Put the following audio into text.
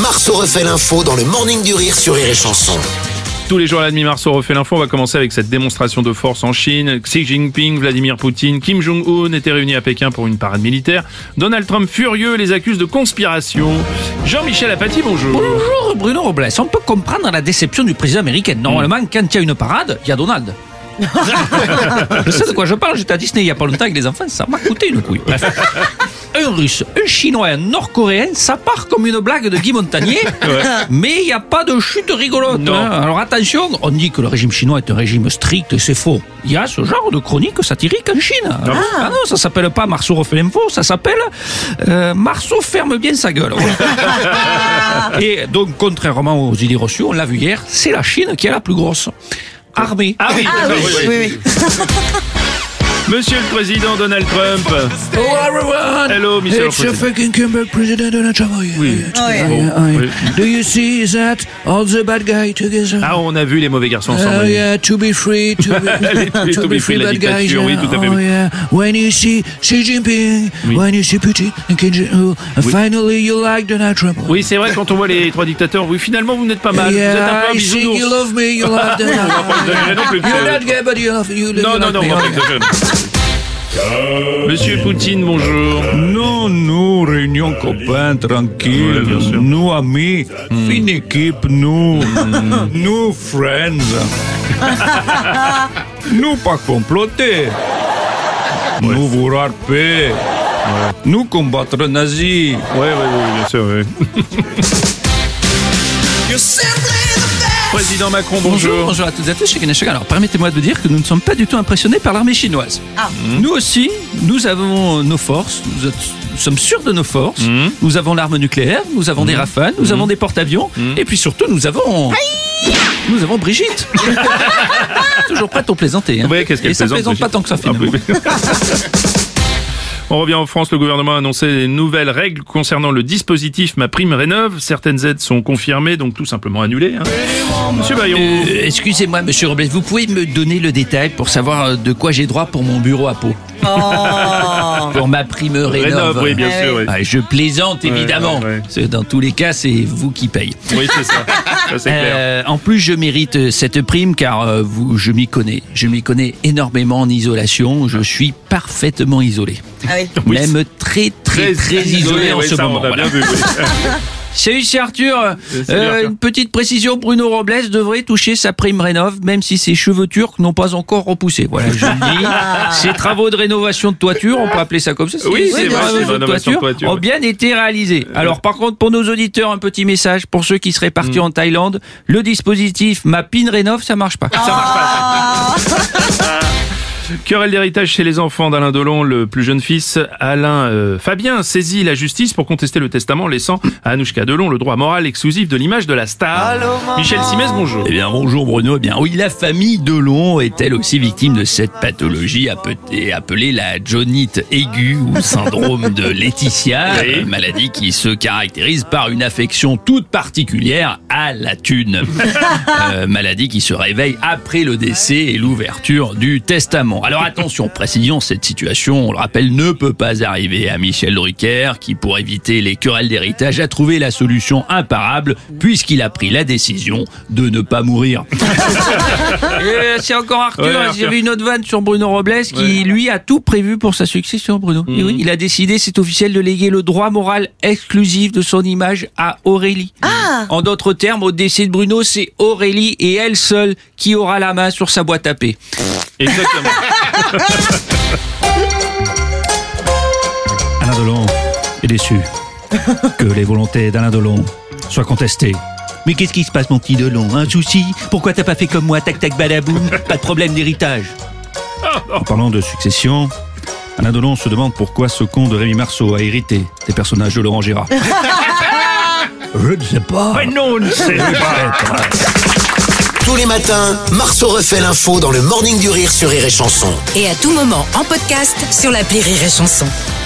Marceau refait l'info dans le Morning du Rire sur Rire et Chanson. Tous les jours à la demi, Marceau refait l'info. On va commencer avec cette démonstration de force en Chine. Xi Jinping, Vladimir Poutine, Kim Jong-un étaient réunis à Pékin pour une parade militaire. Donald Trump, furieux, les accuse de conspiration. Jean-Michel Apathy, bonjour. Bonjour Bruno Robles. On peut comprendre la déception du président américain. Normalement, quand il y a une parade, il y a Donald. Je sais de quoi je parle, j'étais à Disney il n'y a pas longtemps avec les enfants, ça m'a coûté une couille. Bref. Un russe, un chinois et un nord-coréen, ça part comme une blague de Guy Montagnier, mais il n'y a pas de chute rigolote. Hein. Alors attention, on dit que le régime chinois est un régime strict et c'est faux. Il y a ce genre de chronique satirique en Chine. Ah non, ça s'appelle pas Marceau refait l'info, ça s'appelle Marceau ferme bien sa gueule. Et donc, contrairement aux idées reçues, on l'a vu hier, c'est la Chine qui est la plus grosse armée. Ah oui, oui. Monsieur le Président Donald Trump. Hello everyone. Hello, Mr. It's your President. fucking comeback President Donald Trump. Oui. Oui. Do you see that all the bad guys together? Ah, on a vu les mauvais garçons ensemble. Yeah, to be free, to be free, la bad guys. dictature, oui, tout à fait. Oh yeah. When you see Xi Jinping, when you see Putin, and Kim Jong-un, and finally you like Donald Trump. Oui, c'est vrai, quand on voit les trois dictateurs, oui, finalement, vous n'êtes pas mal. Vous êtes un peu Yeah, un I see bisounours. you love me, you love Donald. On va pas exagérer non plus. You're not gay, but you love Non, you like on me. va pas exagérer. Monsieur Poutine, bonjour. Non, nous, réunion copains, tranquille. Ouais, bien sûr. Nous, amis, fine équipe, nous. Nous, friends. Nous, pas comploter. Nous, vouloir paix. Nous, combattre nazis. Ouais, bien sûr, oui. Président Macron, bonjour. Bonjour à toutes et à tous, chacun et chacun. Alors permettez-moi de dire que nous ne sommes pas du tout impressionnés par l'armée chinoise. Nous aussi, nous avons nos forces, nous sommes sûrs de nos forces. Nous avons l'arme nucléaire, nous avons des Rafales, nous avons des porte-avions, et puis surtout nous avons Brigitte. Toujours prête pour plaisanter. Hein. Ouais, qu'est-ce qu'elle et ça plaisante, plaisante pas tant que ça Ah, finalement. oui. On revient en France, le gouvernement a annoncé les nouvelles règles concernant le dispositif MaPrimeRénov'. Certaines aides sont confirmées, donc tout simplement annulées. Hein. Monsieur Bayon. Excusez-moi, monsieur Robles, vous pouvez me donner le détail pour savoir de quoi j'ai droit pour mon bureau à Pau? Pour ma prime rénov. Oui, bien sûr. Oui, Je plaisante évidemment. Ouais. Parce que dans tous les cas, c'est vous qui payez. Oui, c'est ça. Ça, c'est clair. En plus, je mérite cette prime car je m'y connais. Je m'y connais énormément en isolation. Je suis parfaitement isolé. Oui, Même très isolé en oui, ce ça, moment. On a Voilà. bien vu. Oui. Salut, c'est Arthur. Salut, Arthur. Une petite précision, Bruno Robles devrait toucher sa prime rénov, même si ses cheveux turcs n'ont pas encore repoussé. Voilà, je le dis. Ces travaux de rénovation de toiture, on peut appeler ça comme ça. Oui, c'est ces vrai, travaux c'est de rénovation de toiture, ont ouais. bien été réalisés. Alors, par contre, pour nos auditeurs, un petit message pour ceux qui seraient partis en Thaïlande. Le dispositif MaPrimeRénov', ça marche pas. Ça marche pas. Querelle d'héritage chez les enfants d'Alain Delon, le plus jeune fils, Alain Fabien, saisit la justice pour contester le testament laissant à Anouchka Delon le droit moral exclusif de l'image de la star. Michel Simès, bonjour. Eh bien, bonjour Bruno. Eh bien, oui, la famille Delon est elle aussi victime de cette pathologie appelée la jaunite aiguë ou syndrome de Laetitia, Oui. maladie qui se caractérise par une affection toute particulière à la thune. Maladie qui se réveille après le décès et l'ouverture du testament. Alors attention, précision, cette situation, on le rappelle, ne peut pas arriver à Michel Drucker, qui pour éviter les querelles d'héritage a trouvé la solution imparable, puisqu'il a pris la décision de ne pas mourir. C'est encore Arthur, Ouais, Arthur. j'avais une autre vanne sur Bruno Robles, qui lui a tout prévu pour sa succession, Bruno. Et oui, il a décidé, c'est officiel, de léguer le droit moral exclusif de son image à Aurélie. En d'autres termes, au décès de Bruno, c'est Aurélie et elle seule qui aura la main sur sa boîte à paix. Exactement. Alain Delon est déçu que les volontés d'Alain Delon soient contestées. Mais qu'est-ce qui se passe, mon petit Delon? Un souci? Pourquoi t'as pas fait comme moi, tac tac badaboum? Pas de problème d'héritage. En parlant de succession, Alain Delon se demande pourquoi ce con de Rémi Marceau a hérité des personnages de Laurent Gérard. Je ne sais pas. Mais non, on ne sait pas. Tous les matins, Marceau refait l'info dans le Morning du Rire sur Rire et Chanson. Et à tout moment en podcast sur l'appli Rire et Chanson.